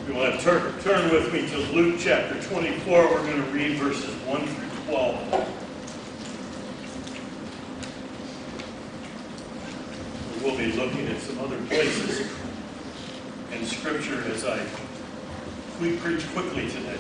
You want to turn with me to Luke chapter 24. We're going to read verses 1 through 12. We'll be looking at some other places in Scripture as we preach quickly today.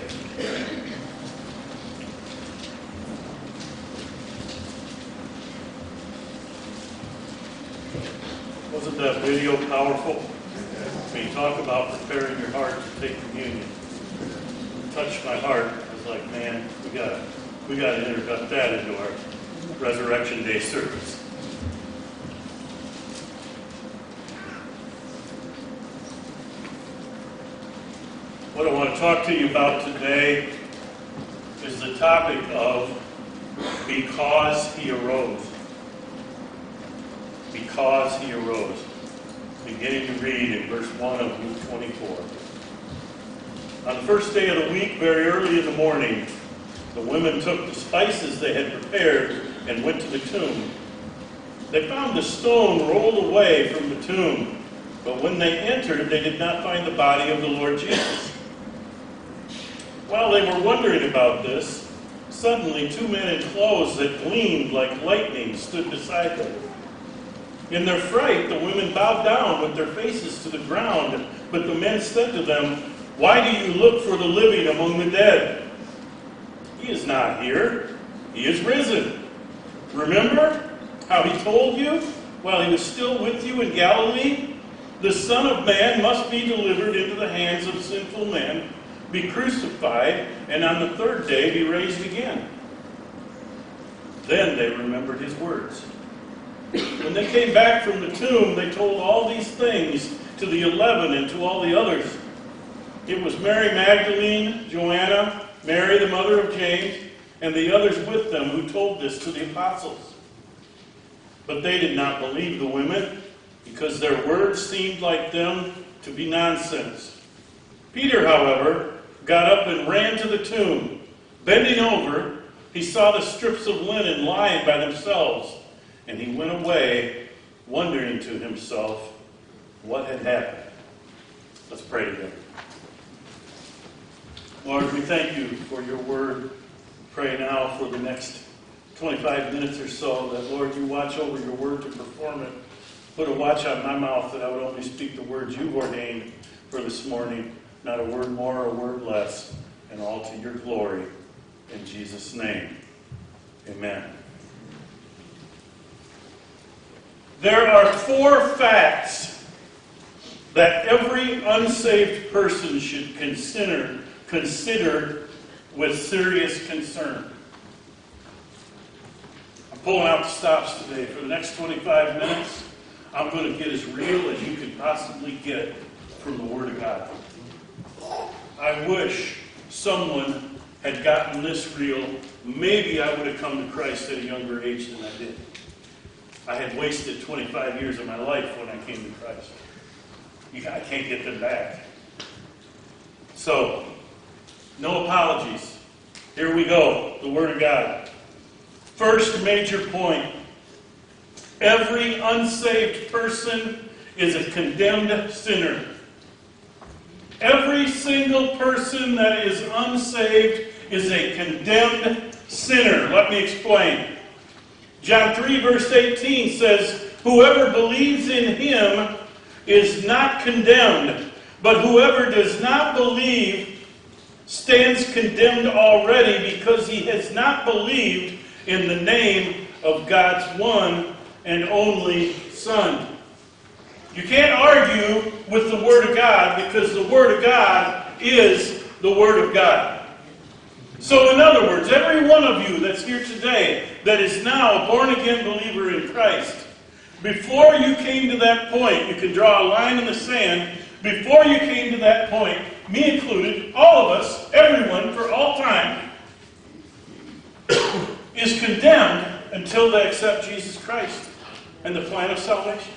Wasn't that video powerful? When you talk about preparing your heart to take communion, it touched my heart. I was like, man, we gotta introduce that into our Resurrection Day service. What I want to talk to you about today is the topic of because he arose. Because he arose. Beginning to read in verse 1 of Luke 24. On the first day of the week, very early in the morning, the women took the spices they had prepared and went to the tomb. They found the stone rolled away from the tomb, but when they entered, they did not find the body of the Lord Jesus. While they were wondering about this, suddenly 2 men in clothes that gleamed like lightning stood beside them. In their fright, the women bowed down with their faces to the ground, but the men said to them, "Why do you look for the living among the dead? He is not here. He is risen. Remember how he told you while he was still with you in Galilee? The Son of Man must be delivered into the hands of sinful men, be crucified, and on the third day be raised again." Then they remembered his words. When they came back from the tomb, they told all these things to the 11 and to all the others. It was Mary Magdalene, Joanna, Mary the mother of James, and the others with them who told this to the apostles. But they did not believe the women, because their words seemed like them to be nonsense. Peter, however, got up and ran to the tomb. Bending over, he saw the strips of linen lying by themselves, and he went away, wondering to himself what had happened. Let's pray together. Lord, we thank you for your word. Pray now for the next 25 minutes or so that, Lord, you watch over your word to perform it. Put a watch on my mouth that I would only speak the words you've ordained for this morning, not a word more or a word less, and all to your glory. In Jesus' name, amen. There are 4 facts that every unsaved person should consider with serious concern. I'm pulling out the stops today. For the next 25 minutes, I'm going to get as real as you can possibly get from the Word of God. I wish someone had gotten this real. Maybe I would have come to Christ at a younger age than I did. I had wasted 25 years of my life when I came to Christ. I can't get them back. So, no apologies. Here we go. The Word of God. First major point. Every unsaved person is a condemned sinner. Every single person that is unsaved is a condemned sinner. Let me explain. John 3 verse 18 says, "Whoever believes in him is not condemned, but whoever does not believe stands condemned already because he has not believed in the name of God's one and only Son." You can't argue with the Word of God because the Word of God is the Word of God. So in other words, every one of you that's here today that is now a born-again believer in Christ, before you came to that point, you can draw a line in the sand, before you came to that point, me included, all of us, everyone, for all time, is condemned until they accept Jesus Christ and the plan of salvation.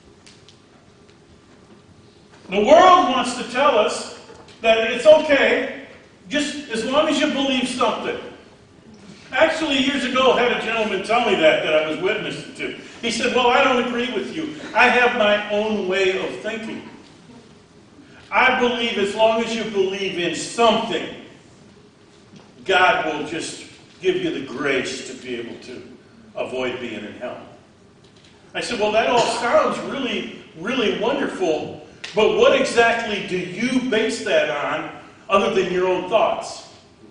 The world wants to tell us that it's okay just as long as you believe something. Actually, years ago, I had a gentleman tell me that I was witnessing to. He said, "Well, I don't agree with you. I have my own way of thinking." I believe as long as you believe in something, God will just give you the grace to be able to avoid being in hell. I said, well, that all sounds really, really wonderful, but what exactly do you base that on other than your own thoughts?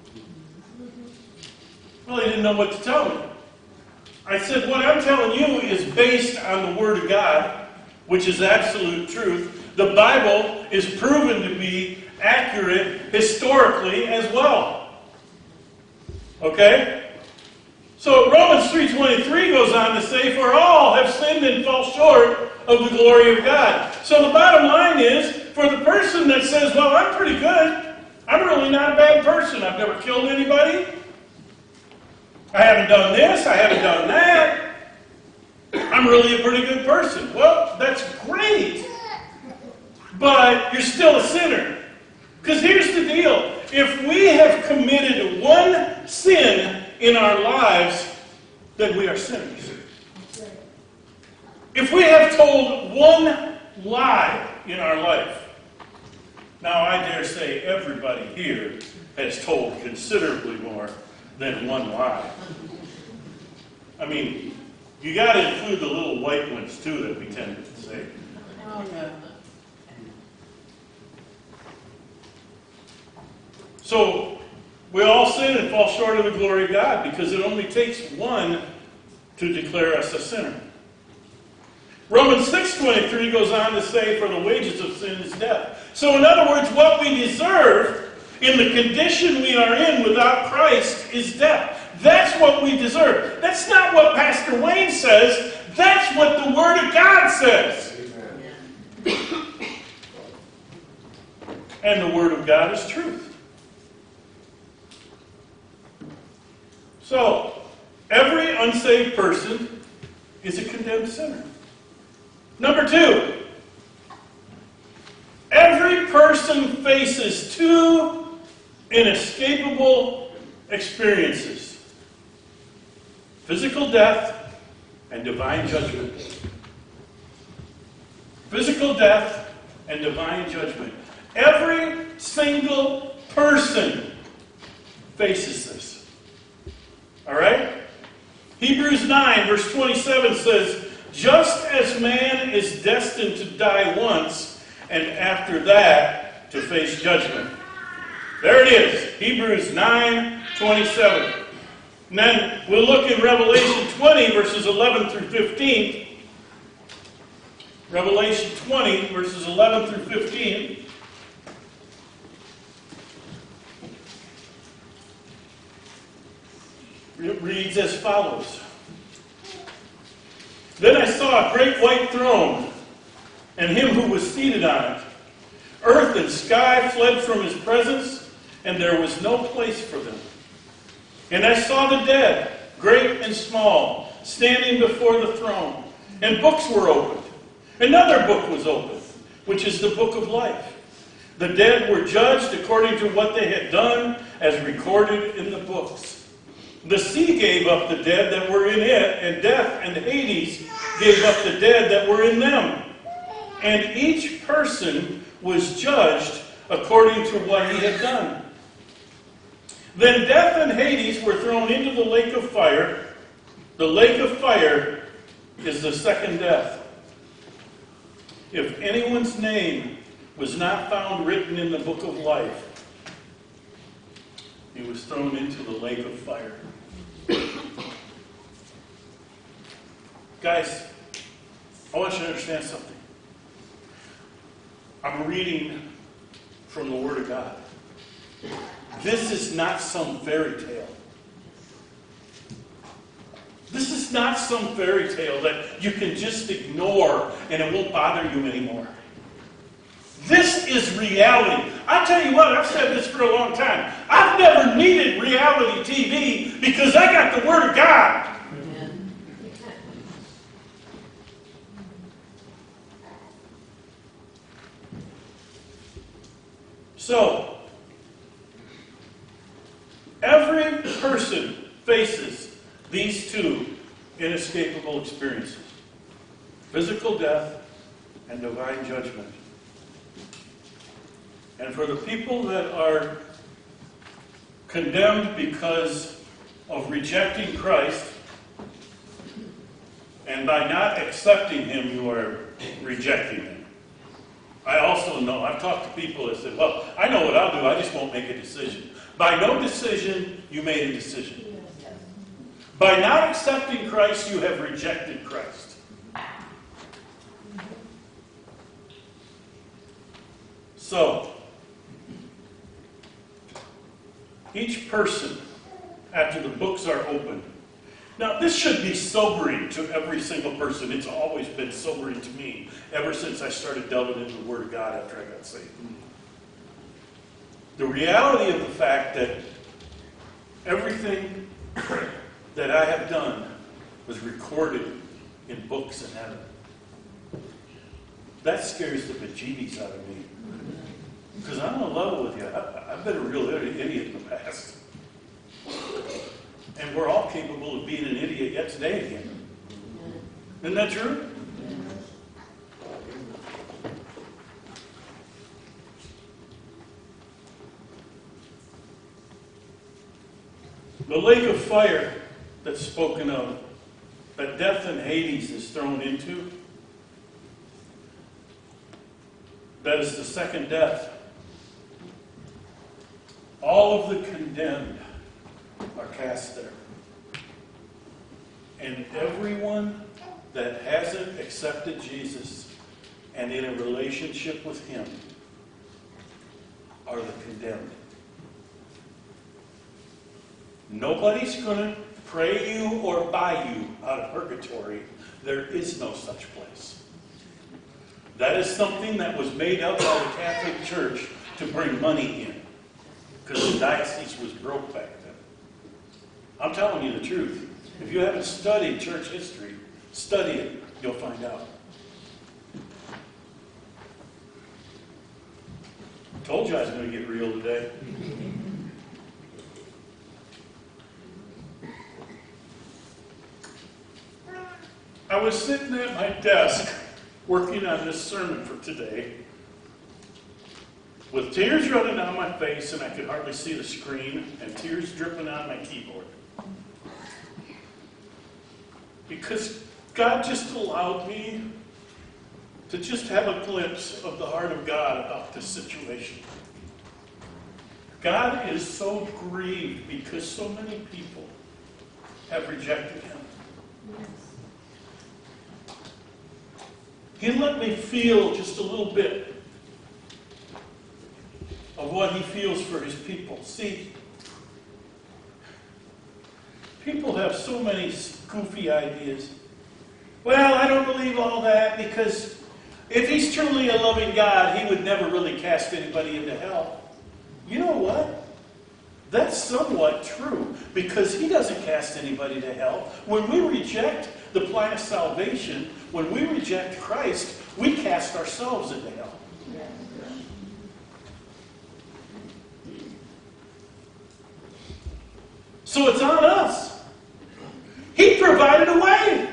Well, he didn't know what to tell me. I said, what I'm telling you is based on the Word of God, which is absolute truth. The Bible is proven to be accurate historically as well. Okay? So Romans 3:23 goes on to say, for all have sinned and fall short of the glory of God. So the bottom line is, for the person that says, well, I'm pretty good. I'm really not a bad person. I've never killed anybody. I haven't done this. I haven't done that. I'm really a pretty good person. Well, that's great. But you're still a sinner. Because here's the deal. If we have committed one sin in our lives, then we are sinners. If we have told one lie in our life, now I dare say everybody here has told considerably more than one lie. I mean, you got to include the little white ones too that we tend to say. Oh, no. So, we all sin and fall short of the glory of God because it only takes one to declare us a sinner. Romans 6:23 goes on to say, for the wages of sin is death. So in other words, what we deserve in the condition we are in without Christ is death. That's what we deserve. That's not what Pastor Wayne says. That's what the Word of God says. Amen. And the Word of God is truth. So, every unsaved person is a condemned sinner. Number two, every person faces two inescapable experiences: physical death and divine judgment. Physical death and divine judgment. Every single person faces this. All right? Hebrews 9, verse 27 says, just as man is destined to die once, and after that to face judgment. There it is, Hebrews 9, 27. And then we'll look in Revelation 20, verses 11 through 15. Revelation 20, verses 11 through 15. It reads as follows. Then I saw a great white throne, and him who was seated on it. Earth and sky fled from his presence, and there was no place for them. And I saw the dead, great and small, standing before the throne. And books were opened. Another book was opened, which is the book of life. The dead were judged according to what they had done, as recorded in the books. The sea gave up the dead that were in it, and death and Hades gave up the dead that were in them. And each person was judged according to what he had done. Then death and Hades were thrown into the lake of fire. The lake of fire is the second death. If anyone's name was not found written in the book of life, he was thrown into the lake of fire. Guys, I want you to understand something. I'm reading from the Word of God. This is not some fairy tale. This is not some fairy tale that you can just ignore and it won't bother you anymore. This is reality. I tell you what, I've said this for a long time. I've never needed reality TV because I got the Word of God. Amen. So, every person faces these two inescapable experiences: physical death and divine judgment. And for the people that are condemned because of rejecting Christ, and by not accepting Him, you are rejecting Him. I also know, I've talked to people that said, well, I know what I'll do, I just won't make a decision. By no decision, you made a decision. By not accepting Christ, you have rejected Christ. So, each person, after the books are opened, now this should be sobering to every single person. It's always been sobering to me ever since I started delving into the Word of God after I got saved. The reality of the fact that everything that I have done was recorded in books in heaven. That scares the bejeebies out of me. Because I'm on a level with you. I've been a real idiot in the past. And we're all capable of being an idiot yet today again. Isn't that true? The lake of fire that's spoken of, that death and Hades is thrown into, that is the second death. All of the condemned are cast there. And everyone that hasn't accepted Jesus and in a relationship with Him are the condemned. Nobody's going to pray you or buy you out of purgatory. There is no such place. That is something that was made up by the Catholic Church to bring money in. Because the diocese was broke back then. I'm telling you the truth. If you haven't studied church history, study it. You'll find out. Told you I was going to get real today. I was sitting at my desk working on this sermon for today with tears running down my face, and I could hardly see the screen, and tears dripping on my keyboard. Because God just allowed me to just have a glimpse of the heart of God about this situation. God is so grieved because so many people have rejected Him. He let me feel just a little bit of what He feels for His people. See, people have so many goofy ideas. Well, I don't believe all that because if He's truly a loving God, He would never really cast anybody into hell. You know what? That's somewhat true because He doesn't cast anybody to hell. When we reject the plan of salvation, when we reject Christ, we cast ourselves into hell. So it's on us. He provided a way.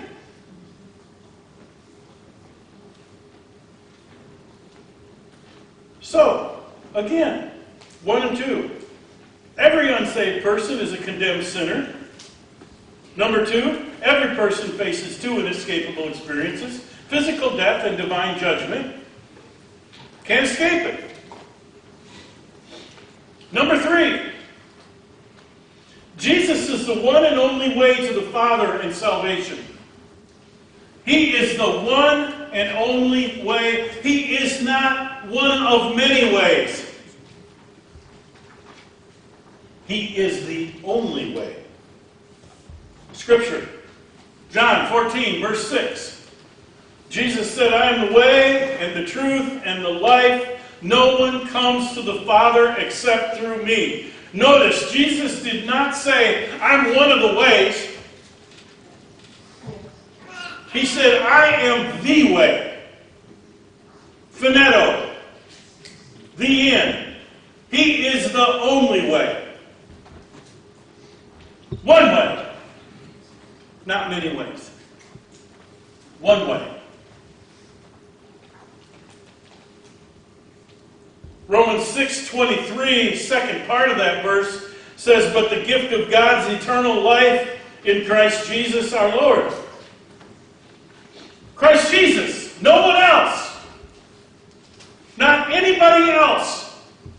So, again, 1 and 2. Every unsaved person is a condemned sinner. Number 2, every person faces two inescapable experiences: physical death and divine judgment. Can't escape it. Number 3, Jesus is the one and only way to the Father in salvation. He is the one and only way. He is not one of many ways. He is the only way. Scripture, John 14, verse 6. Jesus said, I am the way and the truth and the life. No one comes to the Father except through me. Notice, Jesus did not say, I'm one of the ways. He said, I am the way. Phoneto. The end. He is the only way. One way. Not many ways. One way. Romans 6:23, second part of that verse, says, "But the gift of God's eternal life in Christ Jesus our Lord." Christ Jesus, no one else. Not anybody else.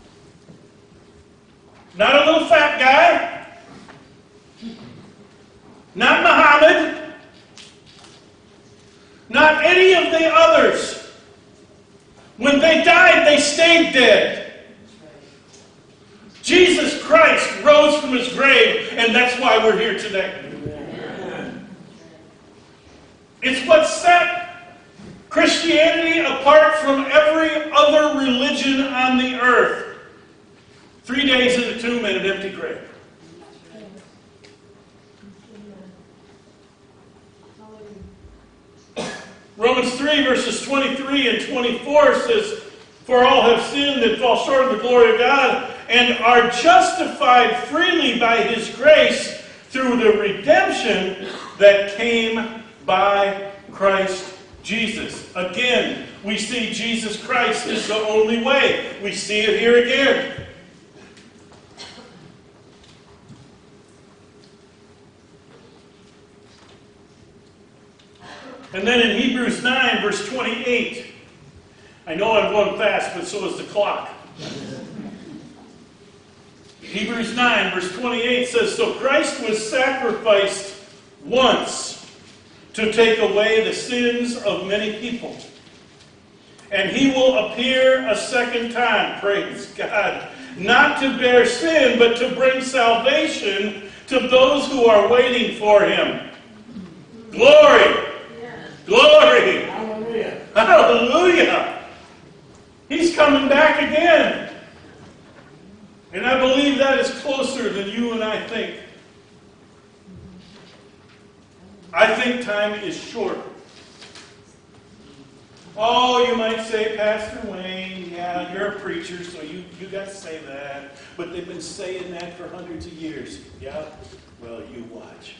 Not a little fat guy. Not Muhammad. Not any of the others. When they died, they stayed dead. Jesus Christ rose from his grave, and that's why we're here today. It's what set Christianity apart from every other religion on the earth. 3 days in the tomb and an empty grave. Romans 3 verses 23 and 24 says, "For all have sinned and fall short of the glory of God, and are justified freely by his grace through the redemption that came by Christ Jesus." Again, we see Jesus Christ is the only way. We see it here again. And then in Hebrews 9, verse 28, I know I'm going fast, but so is the clock. Hebrews 9, verse 28 says, "So Christ was sacrificed once to take away the sins of many people. And he will appear a second time," praise God, "not to bear sin, but to bring salvation to those who are waiting for him." Glory! Glory! Hallelujah! Hallelujah! He's coming back again. And I believe that is closer than you and I think. I think time is short. Oh, you might say, "Pastor Wayne, yeah, you're a preacher, so you got to say that. But they've been saying that for hundreds of years." Yeah? Well, you watch.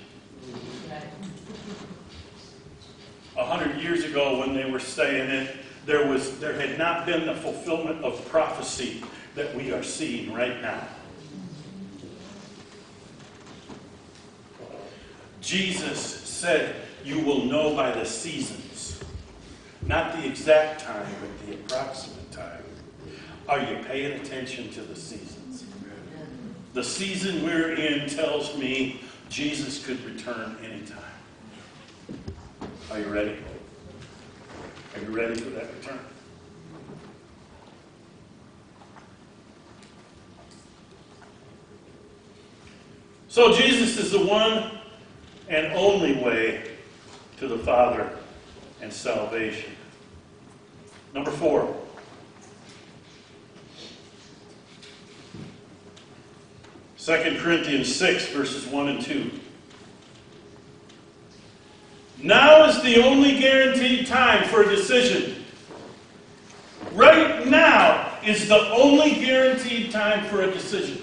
100 years ago when they were saying it, there had not been the fulfillment of prophecy that we are seeing right now. Jesus said, "You will know by the seasons." Not the exact time, but the approximate time. Are you paying attention to the seasons? The season we're in tells me Jesus could return anytime. Are you ready? Are you ready for that return? So Jesus is the one and only way to the Father and salvation. Number 4. Second Corinthians 6, verses 1 and 2. Now is the only guaranteed time for a decision. Right now is the only guaranteed time for a decision.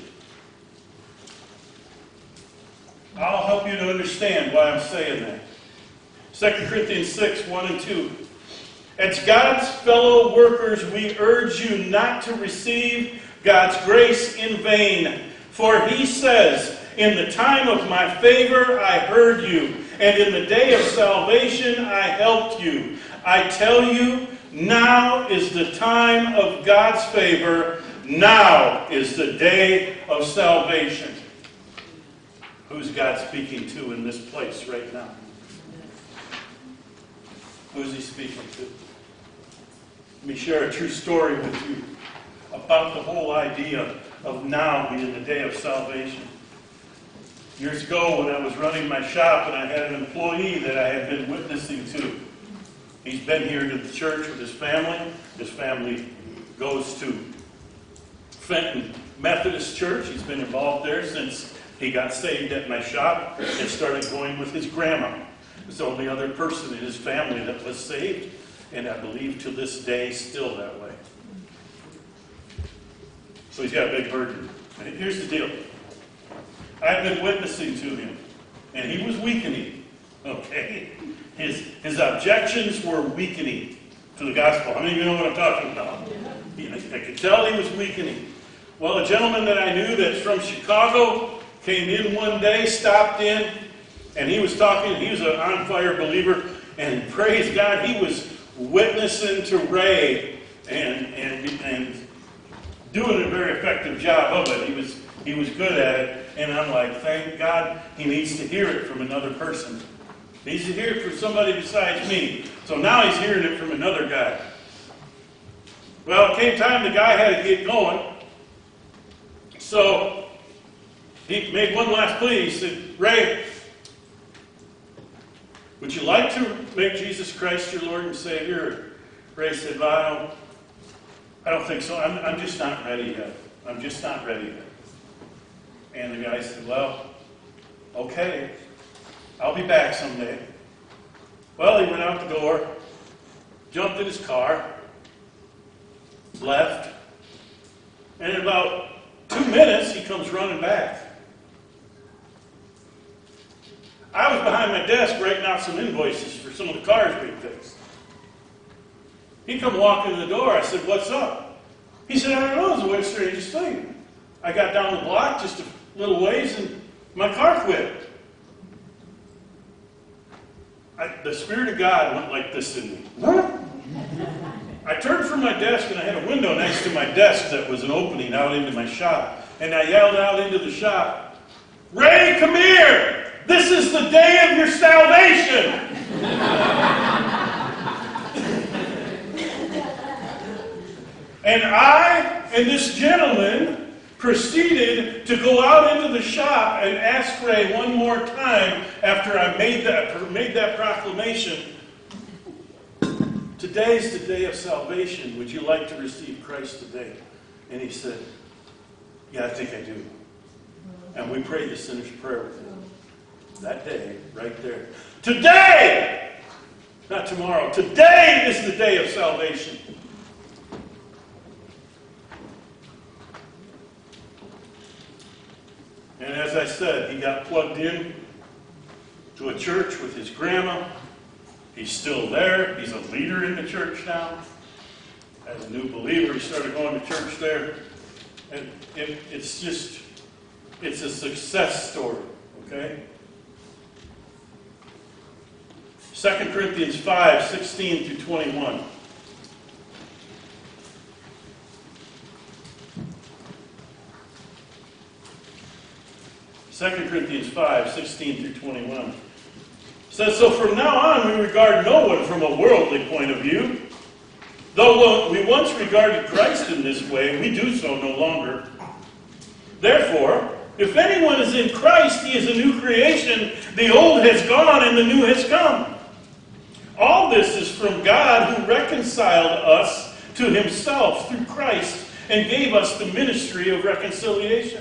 I'll help you to understand why I'm saying that. 2 Corinthians 6, 1 and 2. As God's fellow workers, we urge you not to receive God's grace in vain. For he says, "In the time of my favor I heard you, and in the day of salvation I helped you." I tell you, now is the time of God's favor. Now is the day of salvation. Who's God speaking to in this place right now? Who's he speaking to? Let me share a true story with you about the whole idea of now being the day of salvation. Years ago when I was running my shop and I had an employee that I had been witnessing to. He's been here to the church with his family. His family goes to Fenton Methodist Church. He's been involved there since he got saved at my shop and started going with his grandma. It's the only other person in his family that was saved, and I believe to this day still that way. So he's got a big burden. And here's the deal. I've been witnessing to him, and he was weakening. Okay? His objections were weakening to the gospel. How many of you know what I'm talking about? I could tell he was weakening. Well, a gentleman that I knew that's from Chicago came in one day, stopped in, and he was talking. He was an on-fire believer, and praise God, he was witnessing to Ray and doing a very effective job of it. He was good at it, and I'm like, thank God he needs to hear it from another person. He needs to hear it from somebody besides me. So now he's hearing it from another guy. Well, it came time the guy had to get going. So he made one last plea. He said, Ray, would you like to make Jesus Christ your Lord and Savior? Ray said, well, I don't think so. I'm just not ready yet. I'm just not ready yet. And the guy said, well, okay, I'll be back someday. Well, he went out the door, jumped in his car, left, and in about 2 minutes, he comes running back. I was behind my desk writing out some invoices for some of the cars being fixed. He come walking in the door. I said, what's up? He said, I don't know. It's the way the strangest thing. I got down the block just a little ways and my car quit. The Spirit of God went like this in me. I turned from my desk and I had a window next to my desk that was an opening out into my shop. And I yelled out into the shop, Ray, come here! This is the day of your salvation! And I and this gentleman proceeded to go out into the shop and ask Ray one more time after I made that proclamation. Today's the day of salvation. Would you like to receive Christ today? And he said, yeah, I think I do. And we prayed the sinner's prayer with him. That day, right there. Today! Not tomorrow. Today is the day of salvation. And as I said, he got plugged in to a church with his grandma. He's still there. He's a leader in the church now. As a new believer, he started going to church there. And it's a success story, okay? 2 Corinthians 5, 16 through 21. Second Corinthians 5, 16 through 21. Says, so from now on we regard no one from a worldly point of view. Though we once regarded Christ in this way, we do so no longer. Therefore, if anyone is in Christ, he is a new creation. The old has gone and the new has come. All this is from God who reconciled us to himself through Christ and gave us the ministry of reconciliation.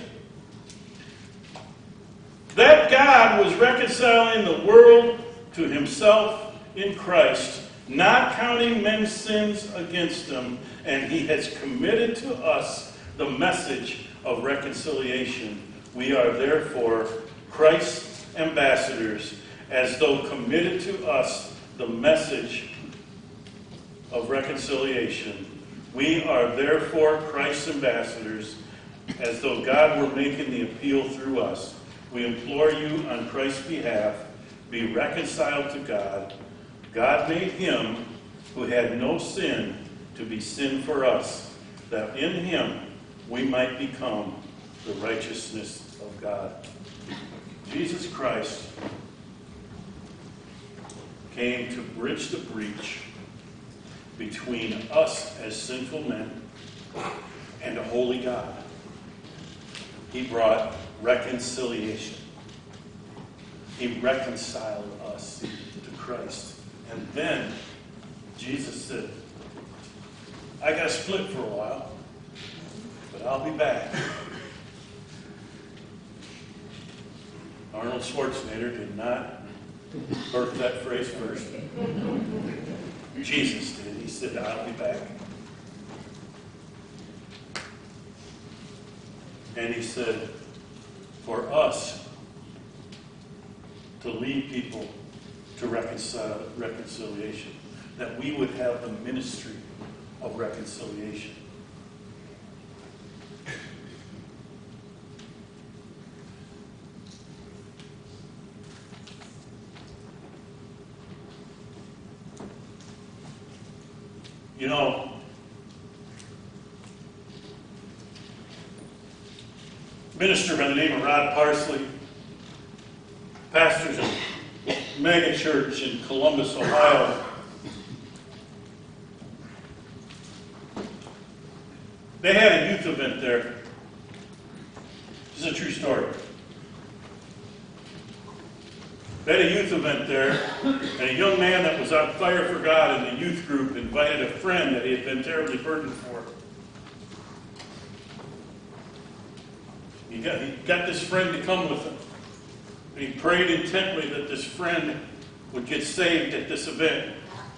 That God was reconciling the world to himself in Christ, not counting men's sins against them, and he has committed to us the message of reconciliation. We are therefore Christ's ambassadors, as though committed to us the message of reconciliation. We are therefore Christ's ambassadors, as though God were making the appeal through us. We implore you on Christ's behalf, be reconciled to God. God made him who had no sin to be sin for us, that in him we might become the righteousness of God. Jesus Christ came to bridge the breach between us as sinful men and a holy God. He brought reconciliation. He reconciled us to Christ. And then Jesus said, I got to split for a while, but I'll be back. Arnold Schwarzenegger did not birth that phrase first. Jesus did. He said, I'll be back. And he said, for us to lead people to reconciliation, that we would have the ministry of reconciliation. You know, minister by the name of Rod Parsley, pastors of mega church in Columbus, Ohio. They had a youth event there. This is a true story. They had a youth event there, and a young man that was on fire for God in the youth group invited a friend that he had been terribly burdened for. He got this friend to come with him. And he prayed intently that this friend would get saved at this event.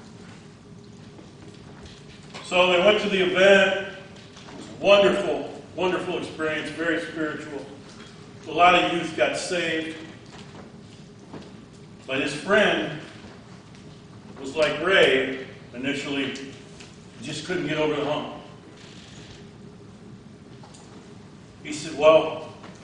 So they went to the event. It was a wonderful, wonderful experience, very spiritual. A lot of youth got saved. But his friend was like Ray initially, just couldn't get over the hump. He said, well,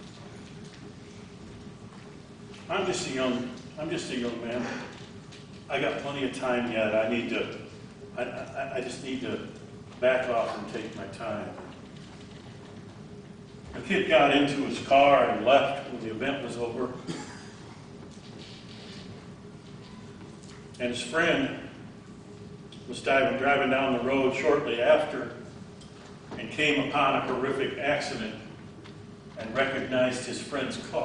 I'm just a young man. I got plenty of time yet. I just need to back off and take my time. The kid got into his car and left when the event was over. And his friend was driving down the road shortly after and came upon a horrific accident and recognized his friend's car.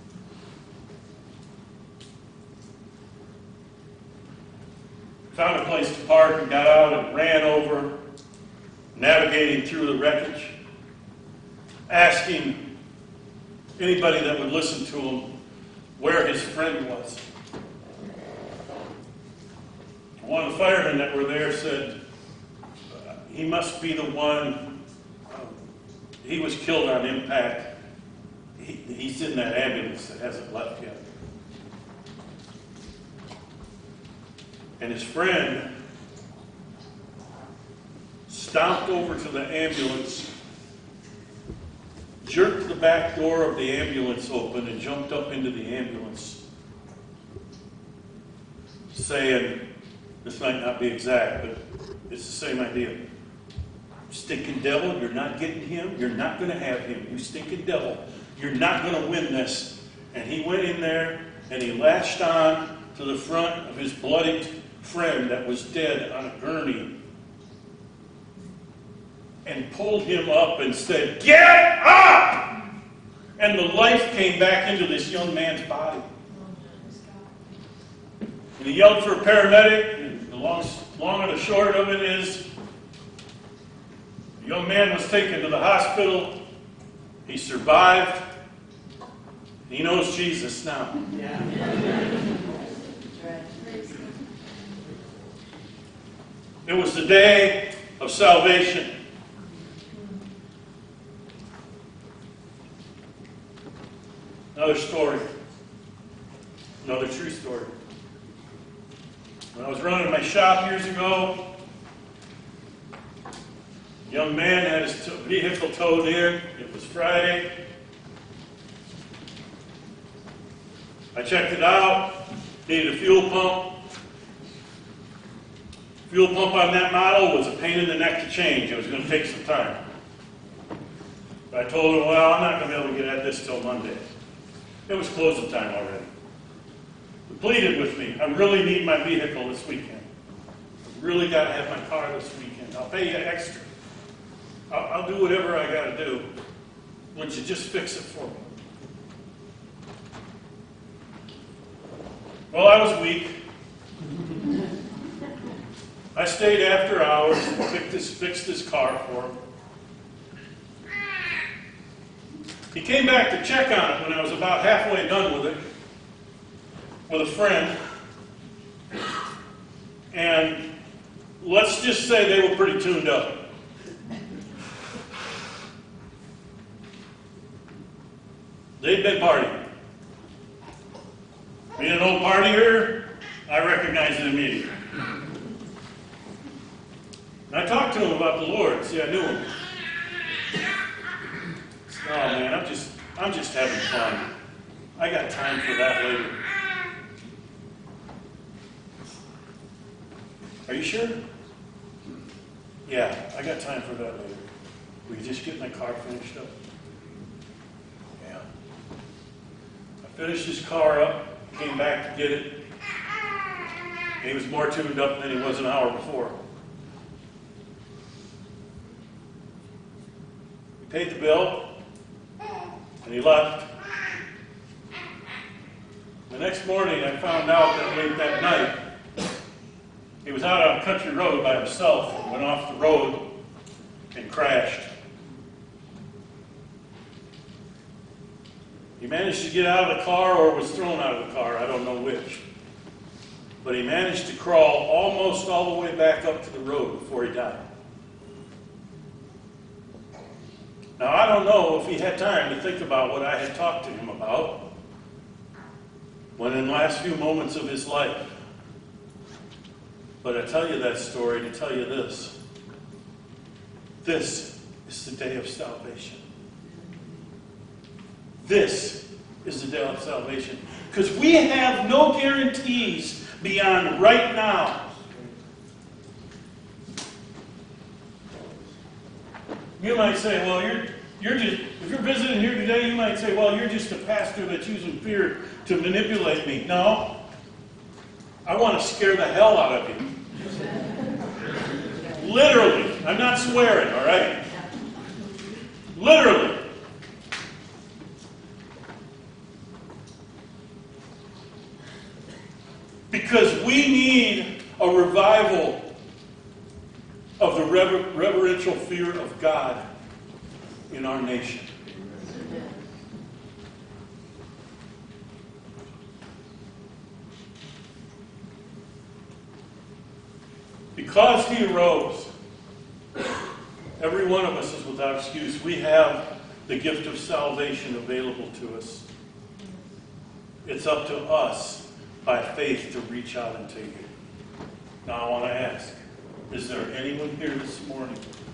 Found a place to park and got out and ran over, navigating through the wreckage, asking anybody that would listen to him where his friend was. One of the firemen that were there said, he must be the one, he was killed on impact. He's in that ambulance that hasn't left yet. And his friend stomped over to the ambulance, jerked the back door of the ambulance open, and jumped up into the ambulance, saying, this might not be exact, but it's the same idea. Stinking devil, you're not getting him. You're not going to have him. You stinking devil, you're not going to win this. And he went in there and he latched on to the front of his bloodied friend that was dead on a gurney and pulled him up and said, "Get up!" And the life came back into this young man's body. And he yelled for a paramedic. And the long and the short of it is, the young man was taken to the hospital. He survived. He knows Jesus now. Yeah. It was the day of salvation. Another story. Another true story. When I was running my shop years ago, a young man had his vehicle towed in. It was Friday. I checked it out. Needed a fuel pump. Fuel pump on that model was a pain in the neck to change. It was going to take some time. But I told him, well, I'm not going to be able to get at this till Monday. It was closing time already. He pleaded with me. I really need my vehicle this weekend. I really got to have my car this weekend. I'll pay you extra. I'll do whatever I got to do. Would you just fix it for me? Well, I was weak. I stayed after hours and fixed his car for him. He came back to check on it when I was about halfway done with it, with a friend. And let's just say they were pretty tuned up. They'd been partying. Being an old partier, I recognized it immediately. And I talked to him about the Lord. See, I knew him. Oh man, I'm just having fun. I got time for that later. Are you sure? Yeah, I got time for that later. Will you just get my car finished up? Yeah. I finished his car up, came back to get it. He was more tuned up than he was an hour before. He paid the bill, and he left. The next morning, I found out that late that night, he was out on a country road by himself and went off the road and crashed. He managed to get out of the car or was thrown out of the car, I don't know which. But he managed to crawl almost all the way back up to the road before he died. Now, I don't know if he had time to think about what I had talked to him about when in the last few moments of his life. But I tell you that story to tell you this. This is the day of salvation. This is the day of salvation. Because we have no guarantees beyond right now. You might say, well, you're just, if you're visiting here today, you might say, well, you're just a pastor that's using fear to manipulate me. No. I want to scare the hell out of you. Literally. I'm not swearing, all right? Literally. Because we need a revival of the reverential fear of God in our nation. Because he arose, every one of us is without excuse. We have the gift of salvation available to us. It's up to us by faith to reach out and take it. Now I want to ask, is there anyone here this morning?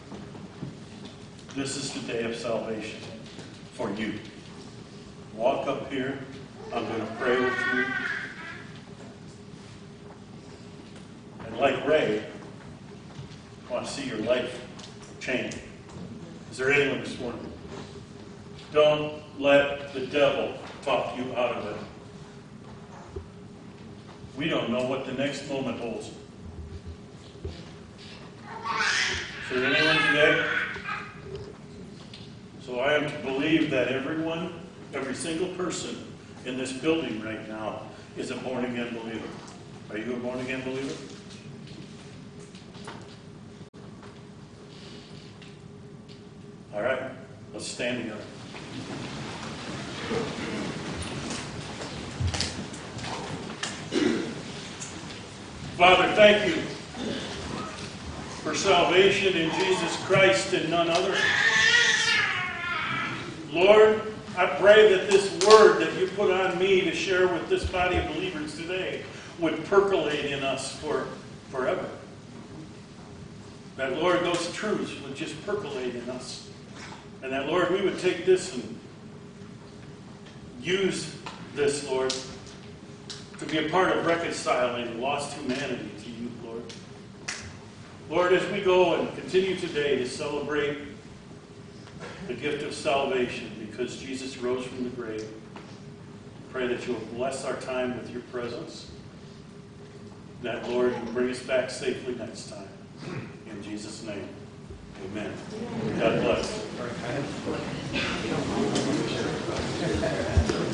This is the day of salvation for you. Walk up here. I'm going to pray with you. And like Ray, I want to see your life change. Is there anyone this morning? Don't let the devil talk you out of it. We don't know what the next moment holds. Is there anyone today? So I am to believe that everyone, every single person in this building right now is a born-again believer. Are you a born-again believer? All right, let's stand together. Father, thank you for salvation in Jesus Christ and none other. Lord, I pray that this word that you put on me to share with this body of believers today would percolate in us for forever. That, Lord, those truths would just percolate in us. And that, Lord, we would take this and use this, Lord, to be a part of reconciling lost humanity to you, Lord. Lord, as we go and continue today to celebrate the gift of salvation because Jesus rose from the grave, pray that you'll bless our time with your presence. That, Lord, you bring us back safely next time. In Jesus' name, amen.